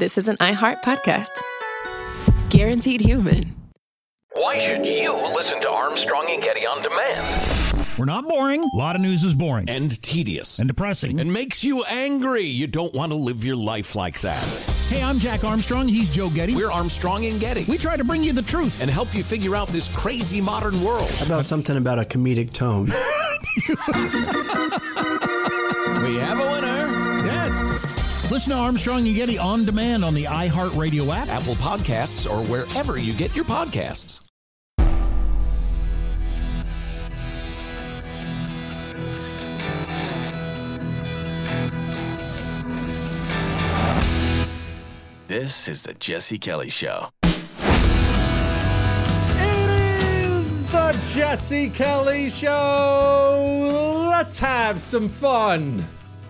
this is an iHeart podcast. Guaranteed human. Why should you listen to Armstrong and Getty on demand? We're not boring. A lot of news is boring. And tedious. And depressing. And makes you angry. You don't want to live your life like that. Hey, I'm Jack Armstrong. He's Joe Getty. We're Armstrong and Getty. We try to bring you the truth. And help you figure out this crazy modern world. How about something about a comedic tone? We have a winner. Yes. Listen to Armstrong and Getty on demand on the iHeartRadio app, Apple Podcasts, or wherever you get your podcasts. This is the Jesse Kelly Show. It is the Jesse Kelly Show. Let's have some fun.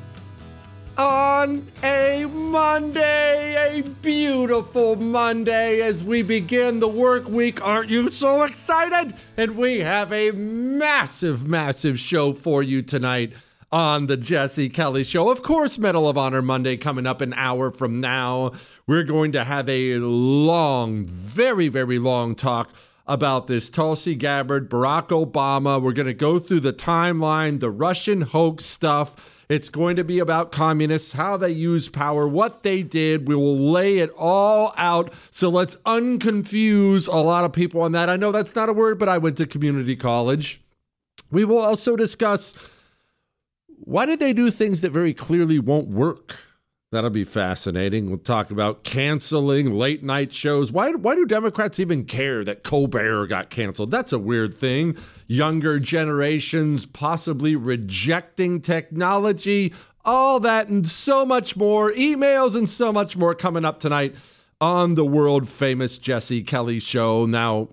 On a Monday, a beautiful Monday as we begin the work week. Aren't you so excited? And we have a massive, massive show for you tonight on the Jesse Kelly Show. Of course, Medal of Honor Monday coming up an hour from now. We're going to have a long, very, very long talk about this Tulsi Gabbard, Barack Obama. We're going to go through the timeline, the Russian hoax stuff. It's going to be about communists, how they use power, what they did. We will lay it all out. So let's unconfuse a lot of people on that. I know that's not a word, but I went to community college. We will also discuss why did they do things that very clearly won't work. That'll be fascinating. We'll talk about canceling late night shows. Why do Democrats even care that Colbert got canceled? That's a weird thing. Younger generations possibly rejecting technology. All that and so much more. Emails and so much more coming up tonight on the world famous Jesse Kelly Show. Now,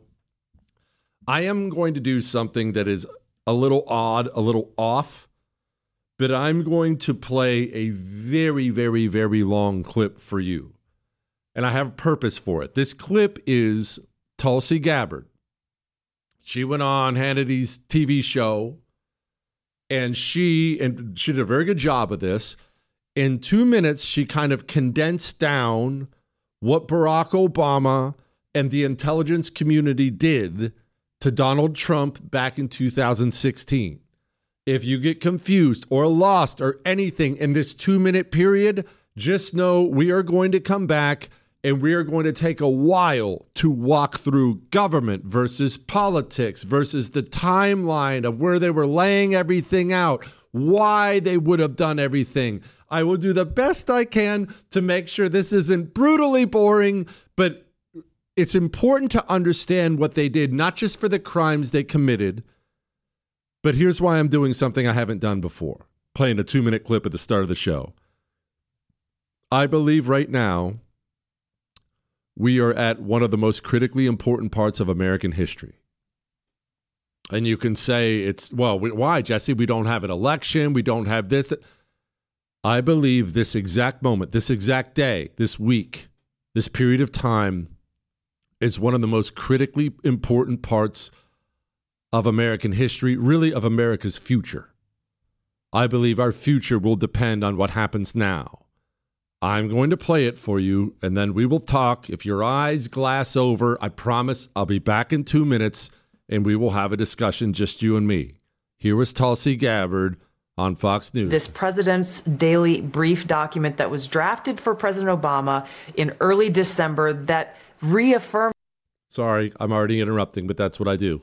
I am going to do something that is a little odd, a little off. But I'm going to play a very, very, very long clip for you. And I have a purpose for it. This clip is Tulsi Gabbard. She went on Hannity's TV show, and she did a very good job of this. In 2 minutes, she kind of condensed down what Barack Obama and the intelligence community did to Donald Trump back in 2016. If you get confused or lost or anything in this 2-minute period, just know we are going to come back and we are going to take a while to walk through government versus politics versus the timeline of where they were laying everything out, why they would have done everything. I will do the best I can to make sure this isn't brutally boring, but it's important to understand what they did, not just for the crimes they committed. But here's why I'm doing something I haven't done before, playing a 2-minute clip at the start of the show. I believe right now we are at one of the most critically important parts of American history. And you can say why, Jesse? We don't have an election. We don't have this. I believe this exact moment, this exact day, this week, this period of time is one of the most critically important parts of American history, really of America's future. I believe our future will depend on what happens now. I'm going to play it for you, and then we will talk. If your eyes glass over, I promise I'll be back in 2 minutes, and we will have a discussion, just you and me. Here was Tulsi Gabbard on Fox News. This president's daily brief document that was drafted for President Obama in early December that reaffirmed. Sorry, I'm already interrupting, but that's what I do.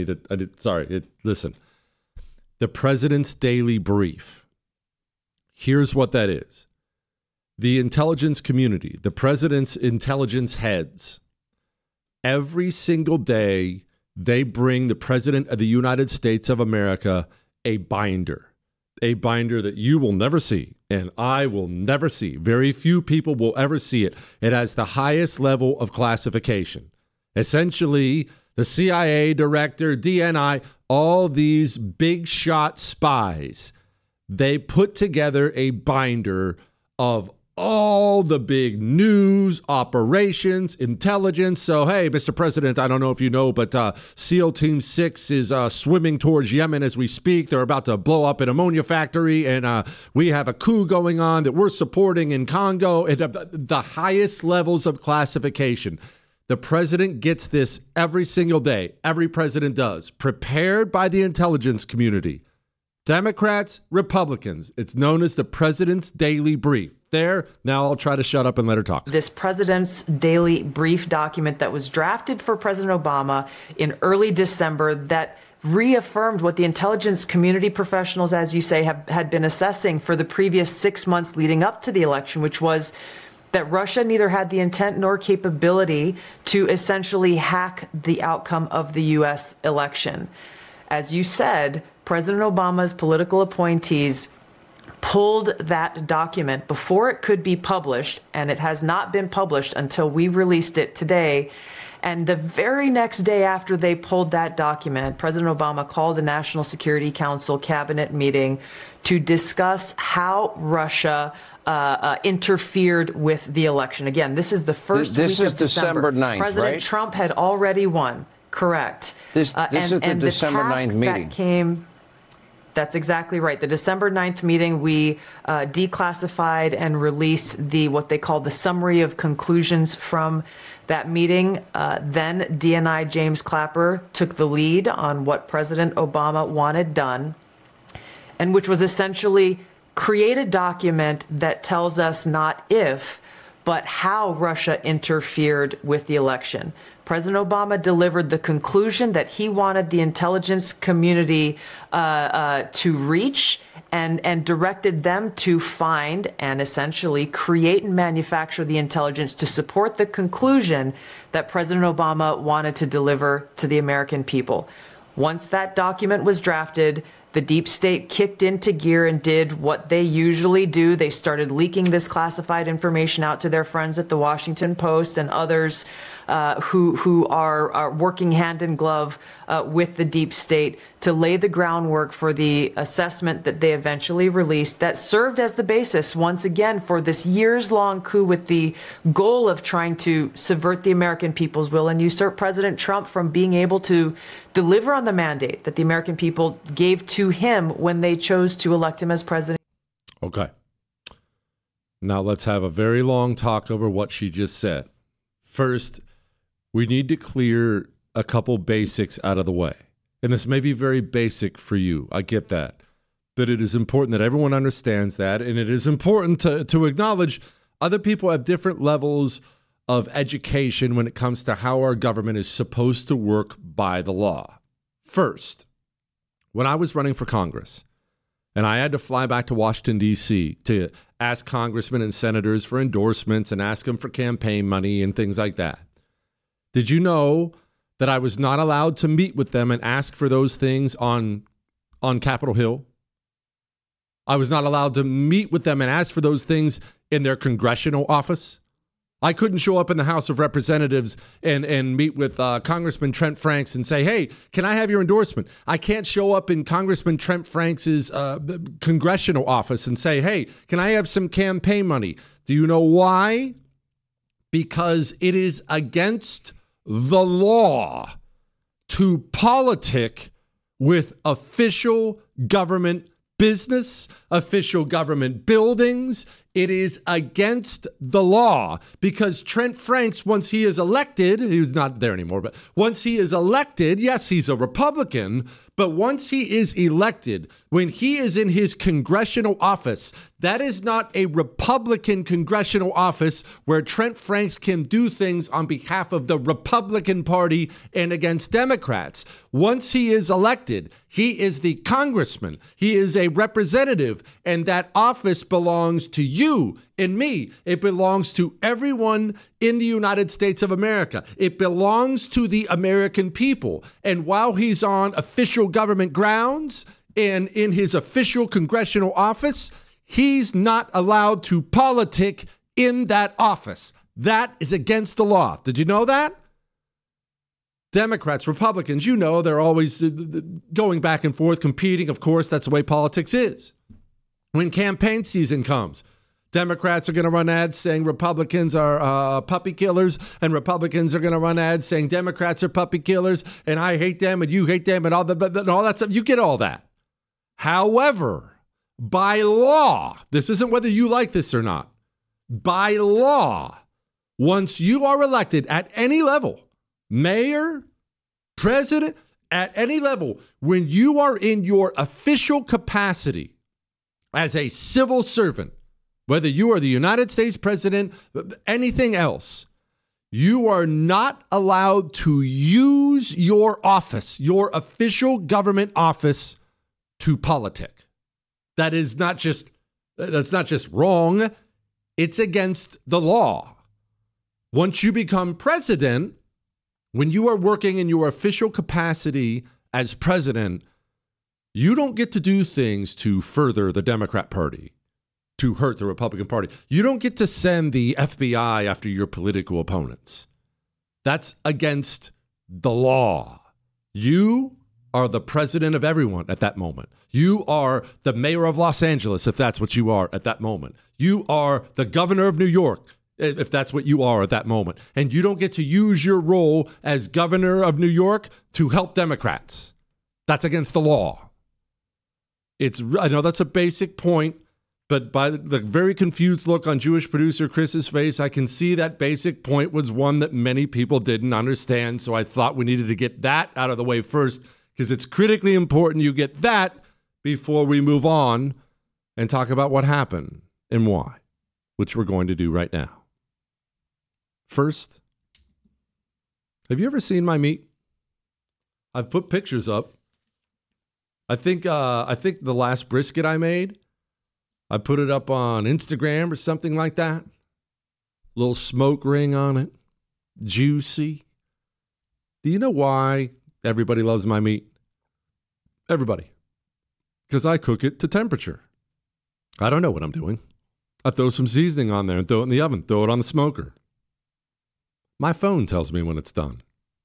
Listen. The president's daily brief. Here's what that is. The intelligence community, the president's intelligence heads, every single day, they bring the president of the United States of America a binder that you will never see and I will never see. Very few people will ever see it. It has the highest level of classification. Essentially, the CIA director, DNI, all these big shot spies, they put together a binder of all the big news, operations, intelligence. So, hey, Mr. President, I don't know if you know, but SEAL Team 6 is swimming towards Yemen as we speak. They're about to blow up an ammonia factory, and we have a coup going on that we're supporting in Congo at the highest levels of classification. The president gets this every single day. Every president does. Prepared by the intelligence community. Democrats, Republicans. It's known as the President's Daily Brief. There, now I'll try to shut up and let her talk. This President's Daily Brief document that was drafted for President Obama in early December that reaffirmed what the intelligence community professionals, as you say, had been assessing for the previous 6 months leading up to the election, which was that Russia neither had the intent nor capability to essentially hack the outcome of the U.S. election. As you said, President Obama's political appointees pulled that document before it could be published, and it has not been published until we released it today. And the very next day after they pulled that document, President Obama called a National Security Council cabinet meeting to discuss how Russia interfered with the election. Again, this is the first week of December. 9th, President right? Trump had already won. Correct. This is the December 9th meeting. That's exactly right. The December 9th meeting, we declassified and released what they call the summary of conclusions from that meeting. Then DNI James Clapper took the lead on what President Obama wanted done, and which was essentially create a document that tells us not if, but how Russia interfered with the election. President Obama delivered the conclusion that he wanted the intelligence community to reach and directed them to find and essentially create and manufacture the intelligence to support the conclusion that President Obama wanted to deliver to the American people. Once that document was drafted, the deep state kicked into gear and did what they usually do. They started leaking this classified information out to their friends at the Washington Post and others who are working hand in glove with the deep state to lay the groundwork for the assessment that they eventually released that served as the basis once again for this years-long coup with the goal of trying to subvert the American people's will and usurp President Trump from being able to deliver on the mandate that the American people gave to him when they chose to elect him as president. Okay. Now let's have a very long talk over what she just said. First, we need to clear a couple basics out of the way. And this may be very basic for you. I get that. But it is important that everyone understands that. And it is important to acknowledge other people have different levels of education when it comes to how our government is supposed to work by the law. First, when I was running for Congress, and I had to fly back to Washington, D.C. to ask congressmen and senators for endorsements and ask them for campaign money and things like that. Did you know that I was not allowed to meet with them and ask for those things on Capitol Hill? I was not allowed to meet with them and ask for those things in their congressional office. I couldn't show up in the House of Representatives and meet with Congressman Trent Franks and say, hey, can I have your endorsement? I can't show up in Congressman Trent Franks' congressional office and say, hey, can I have some campaign money? Do you know why? Because it is against the law to politic with official government business, official government buildings. It is against the law because Trent Franks, once he is elected, he's not there anymore, but once he is elected, yes, he's a Republican, but once he is elected, when he is in his congressional office, that is not a Republican congressional office where Trent Franks can do things on behalf of the Republican Party and against Democrats. Once he is elected, he is the congressman. He is a representative, and that office belongs to you and me. It belongs to everyone in the United States of America. It belongs to the American people. And while he's on official government grounds and in his official congressional office, he's not allowed to politic in that office. That is against the law. Did you know that? Democrats, Republicans, you know, they're always going back and forth, competing. Of course, that's the way politics is. When campaign season comes, Democrats are going to run ads saying Republicans are puppy killers, and Republicans are going to run ads saying Democrats are puppy killers, and I hate them, and you hate them, and all that stuff. You get all that. However, by law, this isn't whether you like this or not. By law, once you are elected at any level, mayor, president, at any level, when you are in your official capacity as a civil servant, whether you are the United States president, anything else, you are not allowed to use your office, your official government office, to politic. That's not just wrong. It's against the law. Once you become president, when you are working in your official capacity as president, you don't get to do things to further the Democrat Party, to hurt the Republican Party. You don't get to send the FBI after your political opponents. That's against the law. You are the president of everyone at that moment. You are the mayor of Los Angeles, if that's what you are at that moment. You are the governor of New York, if that's what you are at that moment. And you don't get to use your role as governor of New York to help Democrats. That's against the law. I know that's a basic point, but by the very confused look on Jewish producer Chris's face, I can see that basic point was one that many people didn't understand. So I thought we needed to get that out of the way first, because it's critically important you get that before we move on and talk about what happened and why, which we're going to do right now. First, have you ever seen my meat? I've put pictures up. I think the last brisket I made, I put it up on Instagram or something like that. Little smoke ring on it. Juicy. Do you know why everybody loves my meat? Everybody. Because I cook it to temperature. I don't know what I'm doing. I throw some seasoning on there and throw it in the oven. Throw it on the smoker. My phone tells me when it's done.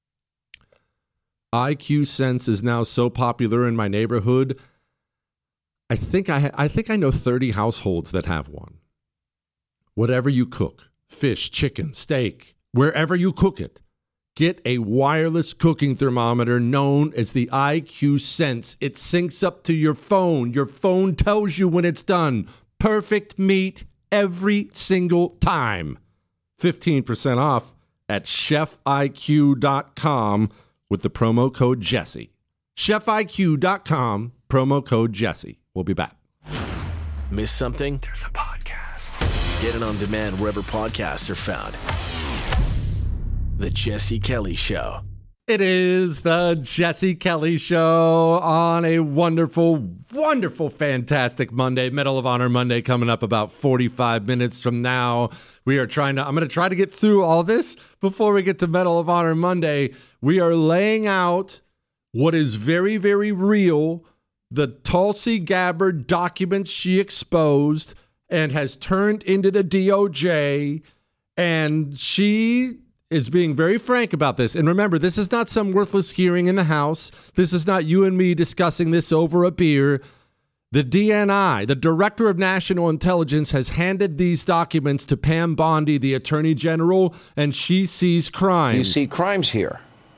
IQ Sense is now so popular in my neighborhood. I think I know 30 households that have one. Whatever you cook, fish, chicken, steak, wherever you cook it, get a wireless cooking thermometer known as the IQ Sense. It syncs up to your phone. Your phone tells you when it's done. Perfect meat every single time. 15% off at chefiq.com with the promo code Jesse. chefiq.com, promo code Jesse. We'll be back. Miss something? There's a podcast. Get it on demand wherever podcasts are found. The Jesse Kelly Show. It is the Jesse Kelly Show on a wonderful, wonderful, fantastic Monday. Medal of Honor Monday coming up about 45 minutes from now. I'm going to try to get through all this before we get to Medal of Honor Monday. We are laying out what is very, very real, the Tulsi Gabbard documents she exposed and has turned into the DOJ, and she is being very frank about this. And remember, this is not some worthless hearing in the House. This is not you and me discussing this over a beer. The DNI, the Director of National Intelligence, has handed these documents to Pam Bondi, the Attorney General, and she sees crimes. You see crimes here.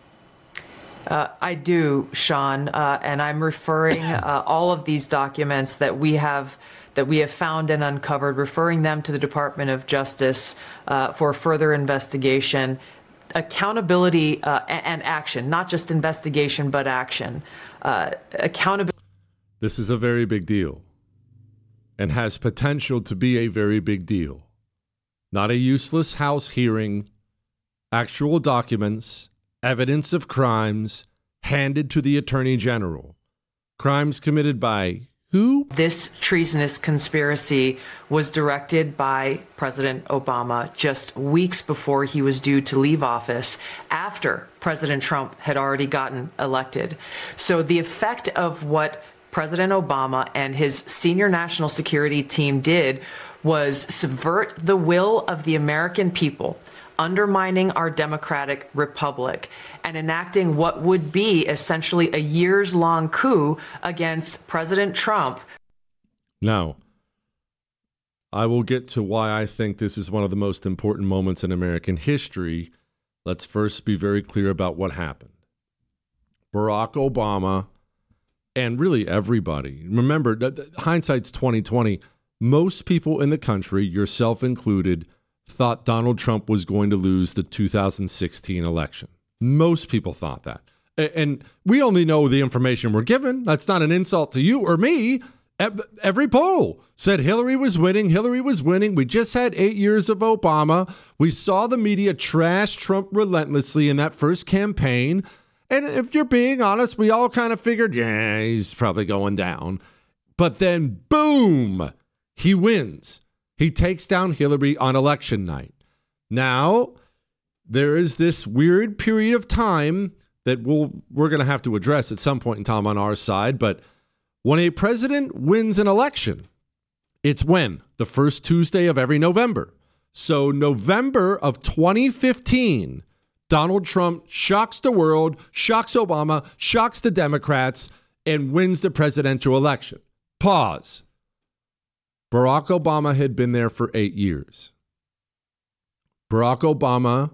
I do, Sean, and I'm referring all of these documents that we have found and uncovered, referring them to the Department of Justice for further investigation, accountability, and action, not just investigation, but action. Accountability. This is a very big deal and has potential to be a very big deal. Not a useless House hearing, actual documents, evidence of crimes handed to the Attorney General. Crimes committed by who? This treasonous conspiracy was directed by President Obama just weeks before he was due to leave office, after President Trump had already gotten elected. So the effect of what President Obama and his senior national security team did was subvert the will of the American people, undermining our democratic republic and enacting what would be essentially a years-long coup against President Trump. Now, I will get to why I think this is one of the most important moments in American history. Let's first be very clear about what happened. Barack Obama, and really everybody, remember, hindsight's 2020. Most people in the country, yourself included, thought Donald Trump was going to lose the 2016 election. Most people thought that. And we only know the information we're given. That's not an insult to you or me. Every poll said Hillary was winning. Hillary was winning. We just had 8 years of Obama. We saw the media trash Trump relentlessly in that first campaign. And if you're being honest, we all kind of figured, yeah, he's probably going down. But then, boom, he wins. He takes down Hillary on election night. Now, there is this weird period of time that we're going to have to address at some point in time on our side. But when a president wins an election, it's when? The first Tuesday of every November. So November of 2015, Donald Trump shocks the world, shocks Obama, shocks the Democrats, and wins the presidential election. Pause. Barack Obama had been there for 8 years. Barack Obama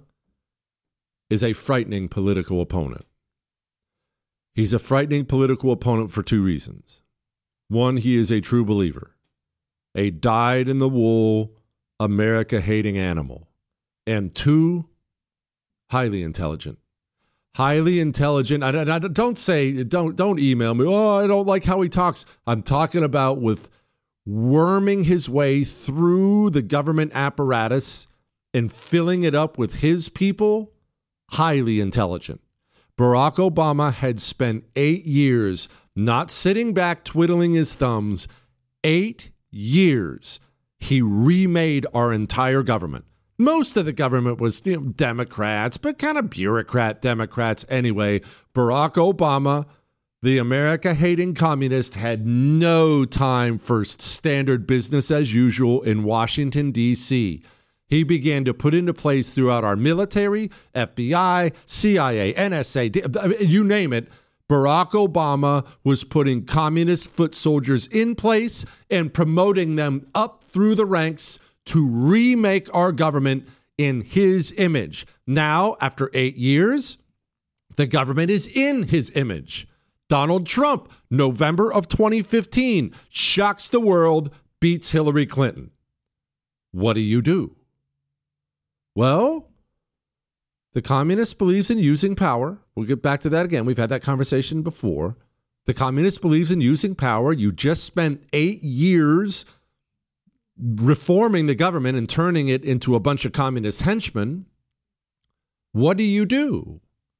is a frightening political opponent. He's a frightening political opponent for two reasons. One, he is a true believer, a dyed-in-the-wool, America-hating animal. And two, highly intelligent. Highly intelligent. I don't email me, oh, I don't like how he talks. I'm talking about with worming his way through the government apparatus and filling it up with his people. Highly intelligent. Barack Obama had spent 8 years not sitting back twiddling his thumbs. 8 years. He remade our entire government. Most of the government was Democrats, but kind of bureaucrat Democrats anyway. Barack Obama, the America-hating communist, had no time for standard business as usual in Washington, D.C. He began to put into place throughout our military, FBI, CIA, NSA, you name it. Barack Obama was putting communist foot soldiers in place and promoting them up through the ranks to remake our government in his image. Now, after 8 years, the government is in his image. Donald Trump, November of 2015, shocks the world, beats Hillary Clinton. What do? Well, the communist believes in using power. We'll get back to that again. We've had that conversation before. The communist believes in using power. You just spent 8 years reforming the government and turning it into a bunch of communist henchmen. What do?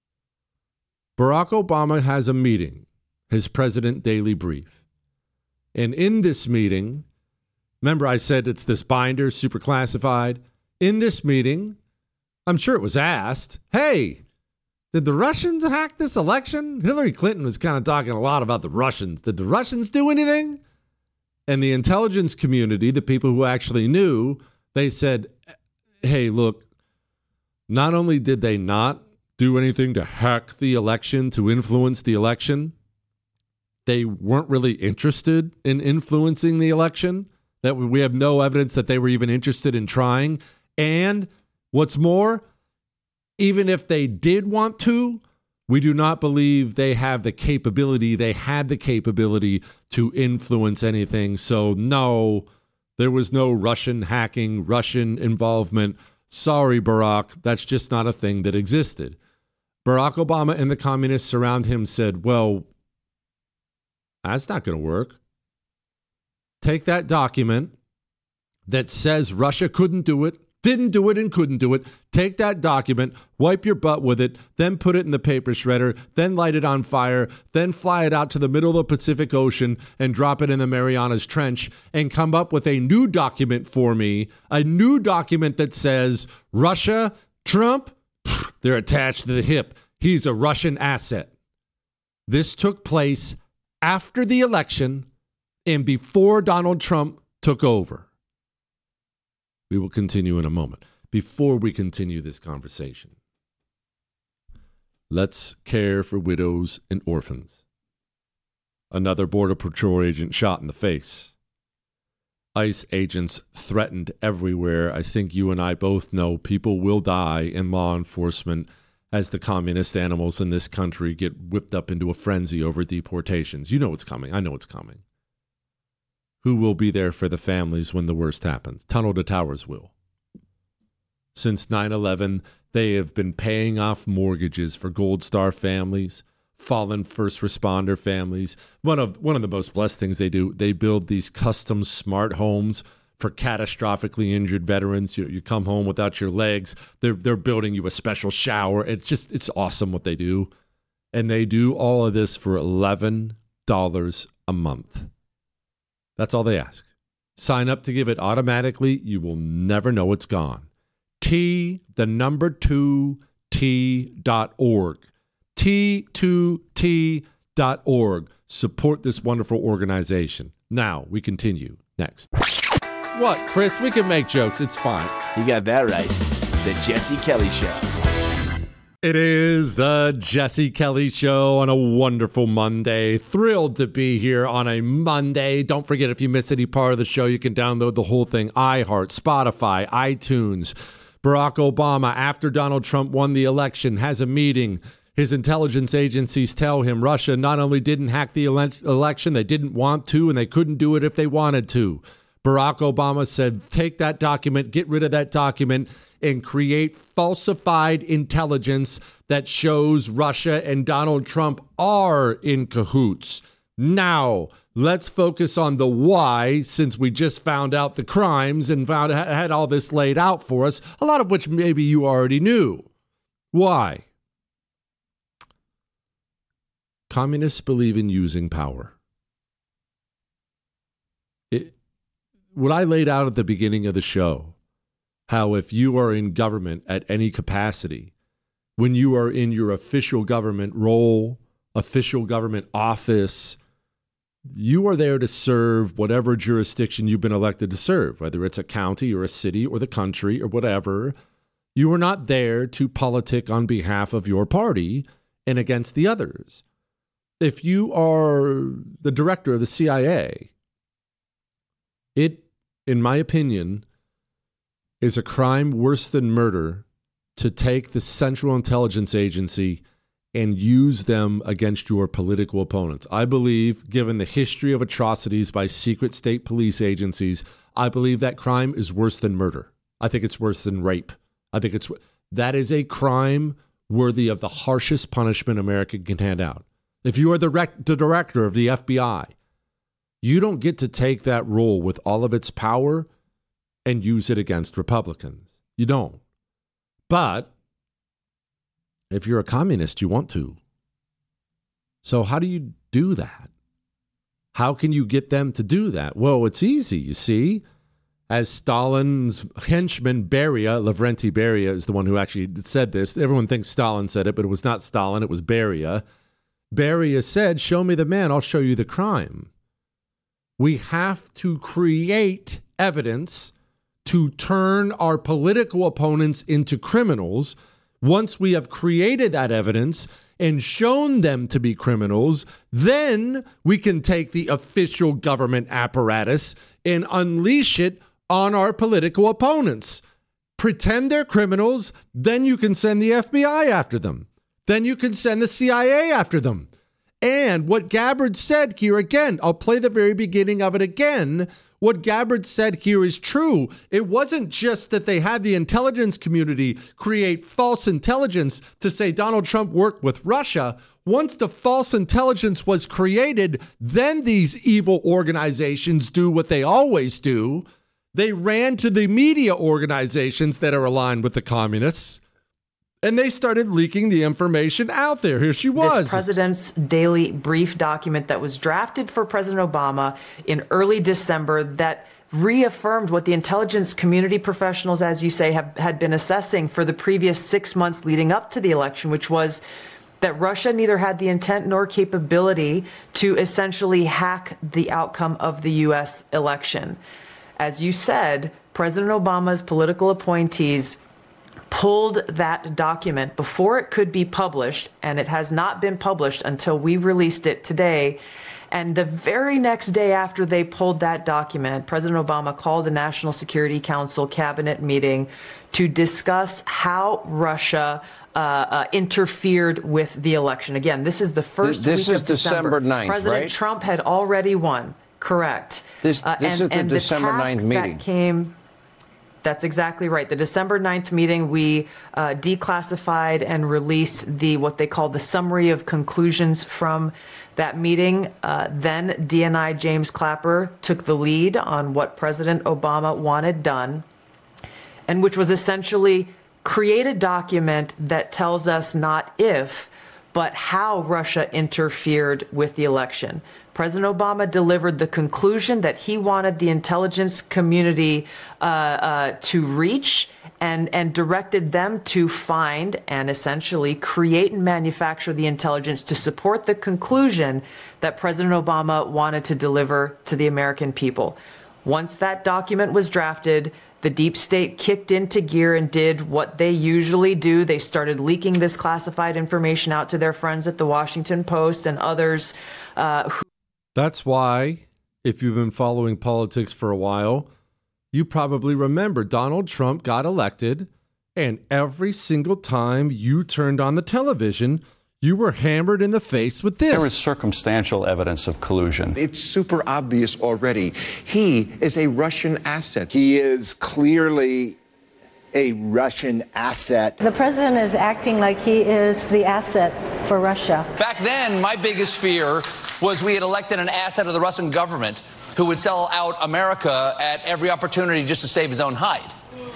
Barack Obama has a meeting, his President Daily Brief. And in this meeting, remember I said it's this binder, super classified. In this meeting, I'm sure it was asked, hey, did the Russians hack this election? Hillary Clinton was kind of talking a lot about the Russians. Did the Russians do anything? And the intelligence community, the people who actually knew, they said, hey, look, not only did they not do anything to hack the election, to influence the election, they weren't really interested in influencing the election. That we have no evidence that they were even interested in trying. And what's more, even if they did want to, we do not believe they have the capability. They had the capability to influence anything. So no, there was no Russian hacking, Russian involvement. Sorry, Barack, that's just not a thing that existed. Barack Obama and the communists around him said, well, that's not going to work. Take that document that says Russia couldn't do it, didn't do it, and couldn't do it. Take that document, wipe your butt with it, then put it in the paper shredder, then light it on fire, then fly it out to the middle of the Pacific Ocean and drop it in the Marianas Trench and come up with a new document for me, a new document that says Russia, Trump, they're attached to the hip. He's a Russian asset. This took place after the election and before Donald Trump took over. We will continue in a moment. Before we continue this conversation, let's care for widows and orphans. Another Border Patrol agent shot in the face. ICE agents threatened everywhere. I think you and I both know people will die in law enforcement as the communist animals in this country get whipped up into a frenzy over deportations. You know it's coming. I know it's coming. Who will be there for the families when the worst happens? Tunnel to Towers will. Since 9/11, they have been paying off mortgages for Gold Star families, fallen first responder families. One of the most blessed things they do, they build these custom smart homes for catastrophically injured veterans. You come home without your legs. They're building you a special shower. It's awesome what they do. And they do all of this for $11 a month. That's all they ask. Sign up to give it automatically. You will never know it's gone. T2T.org. T2T.org. Support this wonderful organization. Now we continue. Next. What, Chris? We can make jokes. It's fine. You got that right. The Jesse Kelly Show. It is the Jesse Kelly Show on a wonderful Monday. Thrilled to be here on a Monday. Don't forget, if you miss any part of the show, you can download the whole thing. iHeart, Spotify, iTunes. Barack Obama, after Donald Trump won the election, has a meeting. His intelligence agencies tell him Russia not only didn't hack the election, they didn't want to, and they couldn't do it if they wanted to. Barack Obama said, take that document, get rid of that document, and create falsified intelligence that shows Russia and Donald Trump are in cahoots. Now, let's focus on the why, since we just found out the crimes and had all this laid out for us, a lot of which maybe you already knew. Why? Communists believe in using power. What I laid out at the beginning of the show, how if you are in government at any capacity, when you are in your official government role, official government office, you are there to serve whatever jurisdiction you've been elected to serve, whether it's a county or a city or the country or whatever. You are not there to politic on behalf of your party and against the others. If you are the director of the CIA, it, in my opinion, is a crime worse than murder to take the Central Intelligence Agency and use them against your political opponents. I believe, given the history of atrocities by secret state police agencies, I believe that crime is worse than murder. I think it's worse than rape. I think that is a crime worthy of the harshest punishment America can hand out. If you are the director of the FBI, you don't get to take that role with all of its power and use it against Republicans. You don't. But if you're a communist, you want to. So how do you do that? How can you get them to do that? Well, it's easy, you see. As Stalin's henchman, Beria, Lavrenti Beria is the one who actually said this. Everyone thinks Stalin said it, but it was not Stalin, it was Beria. Beria said, show me the man, I'll show you the crime. We have to create evidence to turn our political opponents into criminals. Once we have created that evidence and shown them to be criminals, then we can take the official government apparatus and unleash it on our political opponents. Pretend they're criminals, then you can send the FBI after them. Then you can send the CIA after them. And what Gabbard said here again, I'll play the very beginning of it again. What Gabbard said here is true. It wasn't just that they had the intelligence community create false intelligence to say Donald Trump worked with Russia. Once the false intelligence was created, then these evil organizations do what they always do. They ran to the media organizations that are aligned with the communists, and they started leaking the information out there. Here she was. This President's Daily Brief document that was drafted for President Obama in early December that reaffirmed what the intelligence community professionals, as you say, had been assessing for the previous 6 months leading up to the election, which was that Russia neither had the intent nor capability to essentially hack the outcome of the U.S. election. As you said, President Obama's political appointees pulled that document before it could be published, and it has not been published until we released it today. And the very next day after they pulled that document, President Obama called a National Security Council cabinet meeting to discuss how Russia interfered with the election. Again, this is the first week of December. 9th, President right? Trump had already won. Correct. This is the December 9th meeting. That's exactly right. The December 9th meeting, we declassified and released what they called the summary of conclusions from that meeting. Then DNI James Clapper took the lead on what President Obama wanted done, and which was essentially create a document that tells us not if, but how Russia interfered with the election. President Obama delivered the conclusion that he wanted the intelligence community to reach and directed them to find and essentially create and manufacture the intelligence to support the conclusion that President Obama wanted to deliver to the American people. Once that document was drafted, the deep state kicked into gear and did what they usually do. They started leaking this classified information out to their friends at the Washington Post and others That's why, if you've been following politics for a while, you probably remember Donald Trump got elected, and every single time you turned on the television, you were hammered in the face with this. There is circumstantial evidence of collusion. It's super obvious already. He is a Russian asset. He is clearly a Russian asset. The president is acting like he is the asset for Russia. Back then, my biggest fear was we had elected an asset of the Russian government who would sell out America at every opportunity just to save his own hide.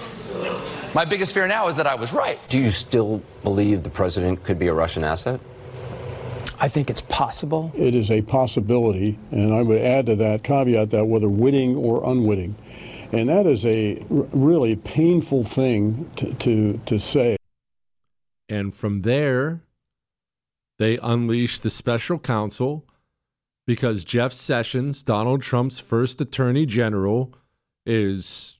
My biggest fear now is that I was right. Do you still believe the president could be a Russian asset? I think it's possible. It is a possibility, and I would add to that caveat that whether witting or unwitting. And that is a really painful thing to say. And from there, they unleashed the special counsel because Jeff Sessions, Donald Trump's first attorney general, is,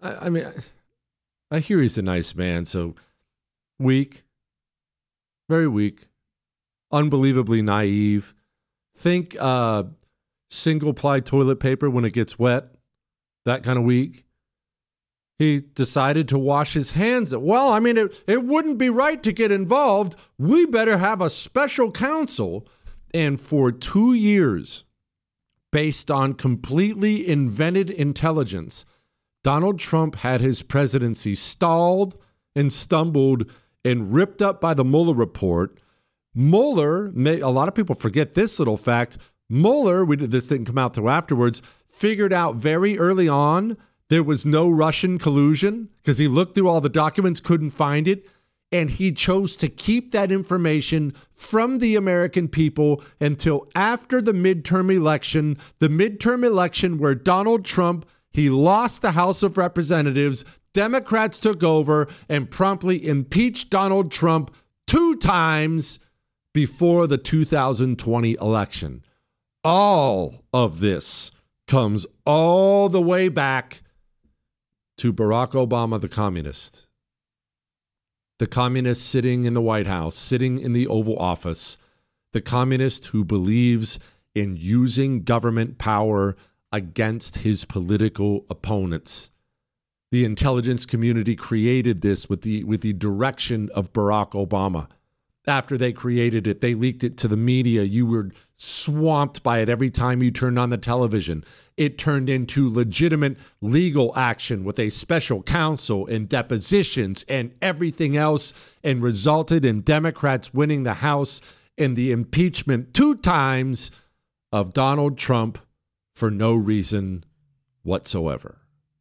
I hear he's a nice man, so weak, very weak, unbelievably naive. Think single-ply toilet paper when it gets wet, that kind of weak. He decided to wash his hands. Well, it wouldn't be right to get involved. We better have a special counsel. And for 2 years, based on completely invented intelligence, Donald Trump had his presidency stalled and stumbled and ripped up by the Mueller report. Mueller, a lot of people forget this little fact, Mueller, this didn't come out till afterwards, figured out very early on there was no Russian collusion because he looked through all the documents, couldn't find it. And he chose to keep that information from the American people until after the midterm election where Donald Trump, he lost the House of Representatives, Democrats took over and promptly impeached Donald Trump 2 times before the 2020 election. All of this comes all the way back to Barack Obama, the communist. The communist sitting in the White House, sitting in the Oval Office, the communist who believes in using government power against his political opponents. The intelligence community created this with the direction of Barack Obama. After they created it, they leaked it to the media. You were swamped by it every time you turned on the television. It turned into legitimate legal action with a special counsel and depositions and everything else, and resulted in Democrats winning the House and the impeachment 2 times of Donald Trump for no reason whatsoever.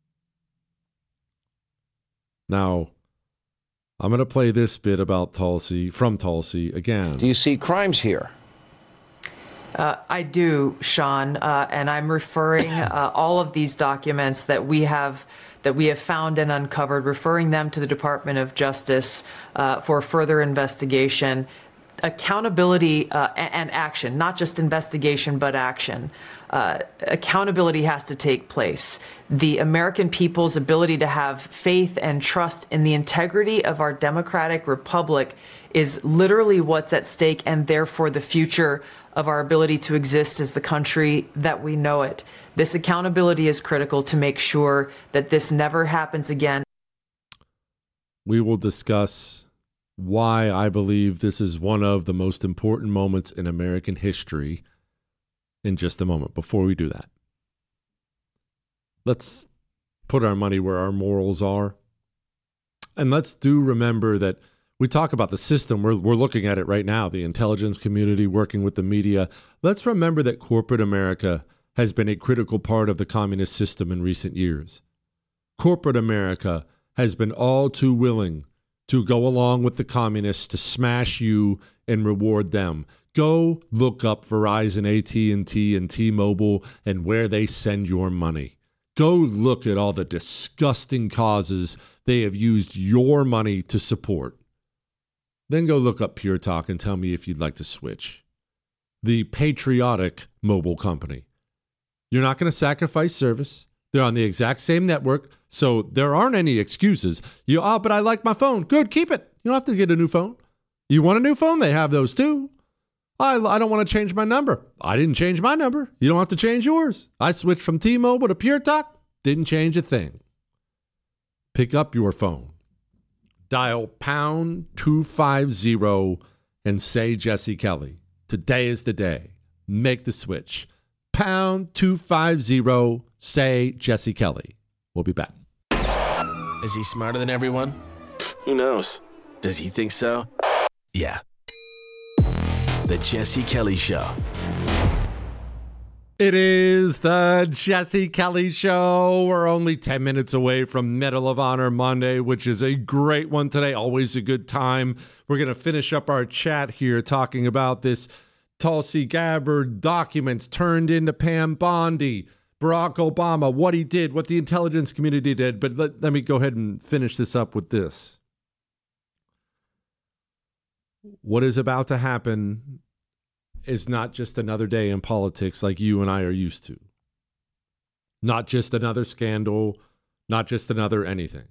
Now, I'm going to play this bit about Tulsi, from Tulsi again. Do you see crimes here? I do, Sean, and I'm referring all of these documents that we have found and uncovered, referring them to the Department of Justice for further investigation. accountability and action, not just investigation, but action. Accountability has to take place. The American people's ability to have faith and trust in the integrity of our democratic republic is literally what's at stake, and therefore the future of our ability to exist as the country that we know it. This accountability is critical to make sure that this never happens again. We will discuss why I believe this is one of the most important moments in American history in just a moment. Before we do that, let's put our money where our morals are. And let's remember that we talk about the system. We're looking at it right now, the intelligence community working with the media. Let's remember that corporate America has been a critical part of the communist system in recent years. Corporate America has been all too willing to go along with the communists to smash you and reward them. Go look up Verizon, AT&T, and T-Mobile and where they send your money. Go look at all the disgusting causes they have used your money to support. Then go look up Pure Talk and tell me if you'd like to switch. The patriotic mobile company. You're not going to sacrifice service. They're on the exact same network, so there aren't any excuses. But I like my phone. Good, keep it. You don't have to get a new phone. You want a new phone? They have those too. I don't want to change my number. I didn't change my number. You don't have to change yours. I switched from T-Mobile to Pure Talk. Didn't change a thing. Pick up your phone. Dial pound 250 and say Jesse Kelly. Today is the day. Make the switch. Pound 250, say Jesse Kelly. We'll be back. Is he smarter than everyone? Who knows? Does he think so? Yeah. The Jesse Kelly Show. It is the Jesse Kelly Show. We're only 10 minutes away from Medal of Honor Monday, which is a great one today. Always a good time. We're going to finish up our chat here talking about this Tulsi Gabbard documents turned into Pam Bondi, Barack Obama, what he did, what the intelligence community did. But let me go ahead and finish this up with this. What is about to happen is not just another day in politics like you and I are used to. Not just another scandal, not just another anything.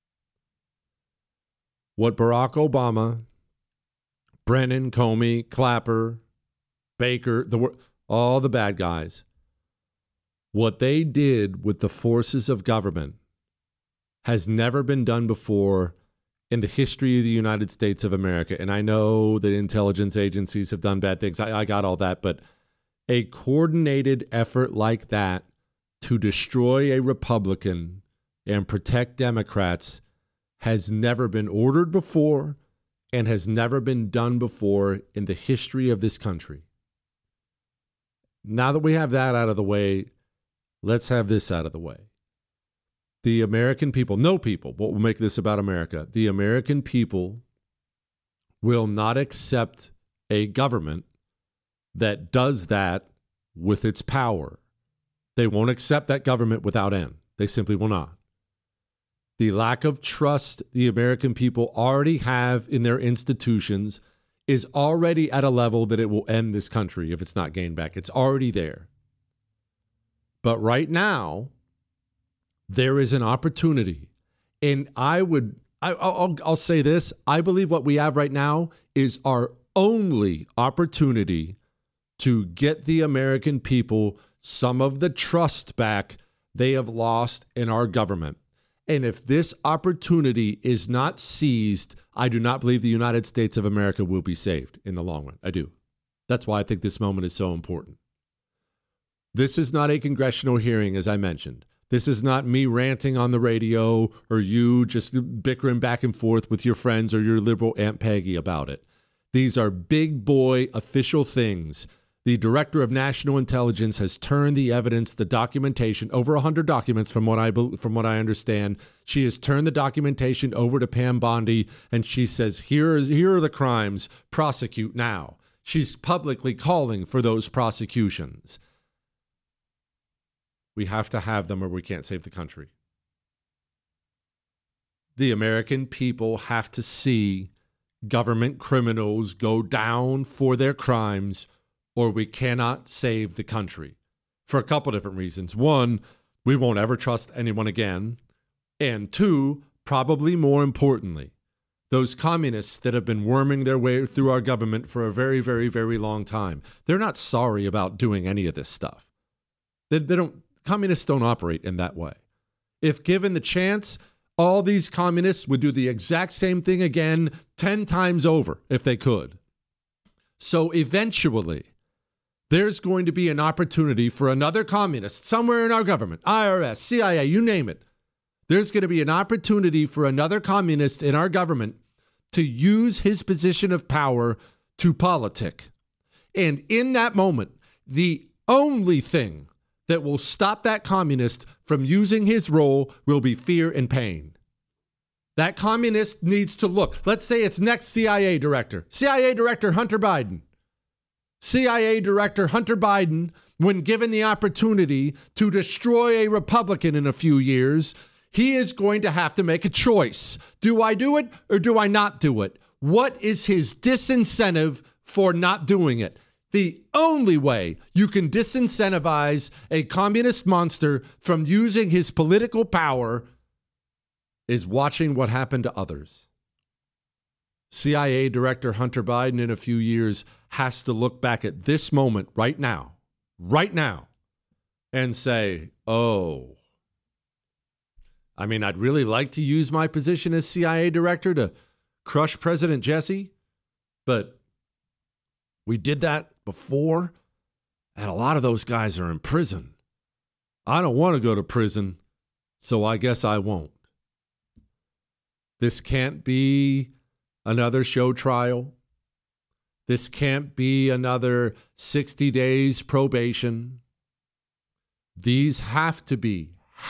What Barack Obama, Brennan, Comey, Clapper, Baker, all the bad guys, what they did with the forces of government has never been done before in the history of the United States of America. And I know that intelligence agencies have done bad things. I got all that. But a coordinated effort like that to destroy a Republican and protect Democrats has never been ordered before and has never been done before in the history of this country. Now that we have that out of the way, let's have this out of the way. The American people, no people, but we'll make this about America. The American people will not accept a government that does that with its power. They won't accept that government without end. They simply will not. The lack of trust the American people already have in their institutions is already at a level that it will end this country if it's not gained back. It's already there. But right now, there is an opportunity. And I'll say this. I believe what we have right now is our only opportunity to get the American people some of the trust back they have lost in our government. And if this opportunity is not seized, I do not believe the United States of America will be saved in the long run. I do. That's why I think this moment is so important. This is not a congressional hearing, as I mentioned. This is not me ranting on the radio or you just bickering back and forth with your friends or your liberal Aunt Peggy about it. These are big boy official things. The Director of National Intelligence has turned the evidence, the documentation, over 100 documents from what I understand. She has turned the documentation over to Pam Bondi, and she says, here are the crimes, prosecute now. She's publicly calling for those prosecutions. We have to have them or we can't save the country. The American people have to see government criminals go down for their crimes, or we cannot save the country. For a couple different reasons. One, we won't ever trust anyone again. And two, probably more importantly, those communists that have been worming their way through our government for a very, very, very long time, they're not sorry about doing any of this stuff. Communists don't operate in that way. If given the chance, all these communists would do the exact same thing again 10 times over if they could. So eventually, there's going to be an opportunity for another communist somewhere in our government, IRS, CIA, you name it. There's going to be an opportunity for another communist in our government to use his position of power to politic. And in that moment, the only thing that will stop that communist from using his role will be fear and pain. That communist needs to look. Let's say it's next CIA director. CIA Director Hunter Biden. CIA Director Hunter Biden, when given the opportunity to destroy a Republican in a few years, he is going to have to make a choice. Do I do it or do I not do it? What is his disincentive for not doing it? The only way you can disincentivize a communist monster from using his political power is watching what happened to others. CIA Director Hunter Biden in a few years has to look back at this moment right now, and say, oh, I mean, I'd really like to use my position as CIA Director to crush President Jesse, but we did that before, and a lot of those guys are in prison. I don't want to go to prison, so I guess I won't. This can't be another show trial. This can't be another 60 days probation. These have to be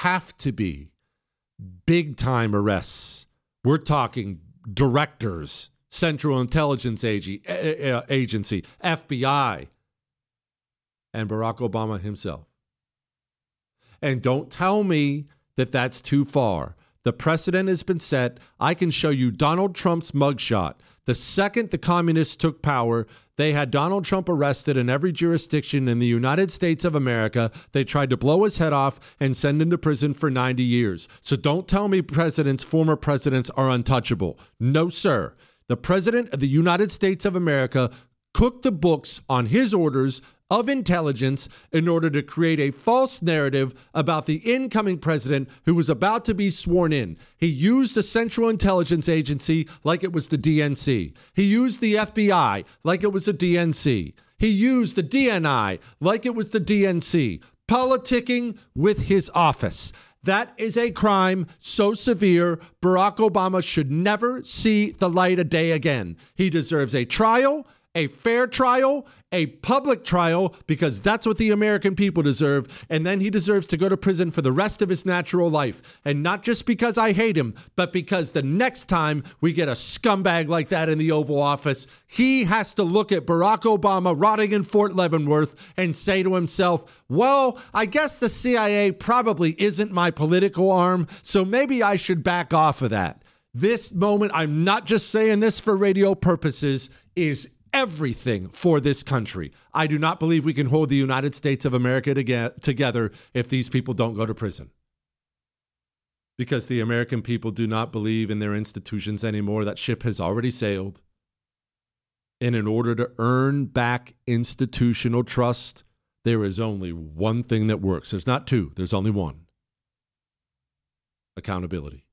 big time arrests. We're talking directors, Central Intelligence Agency, FBI, and Barack Obama himself. And don't tell me that that's too far. The precedent has been set. I can show you Donald Trump's mugshot. The second the communists took power, they had Donald Trump arrested in every jurisdiction in the United States of America. They tried to blow his head off and send him to prison for 90 years. So don't tell me former presidents are untouchable. No, sir. The president of the United States of America cooked the books on his orders of intelligence in order to create a false narrative about the incoming president who was about to be sworn in. He used the Central Intelligence Agency like it was the DNC. He used the FBI like it was the DNC. He used the DNI like it was the DNC, politicking with his office. That is a crime so severe, Barack Obama should never see the light of day again. He deserves a trial, a fair trial, a public trial, because that's what the American people deserve. And then he deserves to go to prison for the rest of his natural life. And not just because I hate him, but because the next time we get a scumbag like that in the Oval Office, he has to look at Barack Obama rotting in Fort Leavenworth and say to himself, well, I guess the CIA probably isn't my political arm, so maybe I should back off of that. This moment, I'm not just saying this for radio purposes, is everything for this country. I do not believe we can hold the United States of America together if these people don't go to prison. Because the American people do not believe in their institutions anymore. That ship has already sailed. And in order to earn back institutional trust, there is only one thing that works. There's not two. There's only one. Accountability.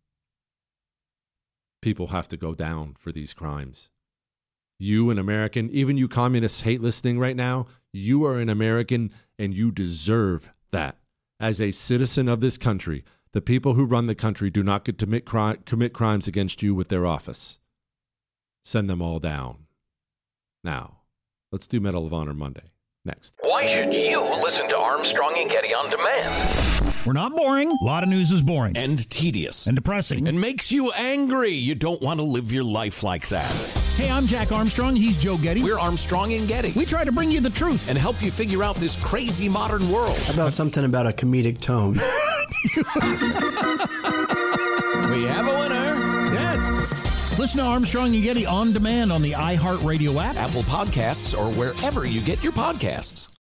People have to go down for these crimes. You, an American, even you communists hate listening right now, you are an American and you deserve that. As a citizen of this country, the people who run the country do not get to commit crimes against you with their office. Send them all down. Now, let's do Medal of Honor Monday. Next. Why should you listen to Armstrong and Getty on demand? We're not boring. A lot of news is boring. And tedious. And depressing. And makes you angry. You don't want to live your life like that. Hey, I'm Jack Armstrong. He's Joe Getty. We're Armstrong and Getty. We try to bring you the truth. And help you figure out this crazy modern world. How about something about a comedic tone? We have a winner. Yes. Listen to Armstrong and Getty on demand on the iHeartRadio app, Apple Podcasts, or wherever you get your podcasts.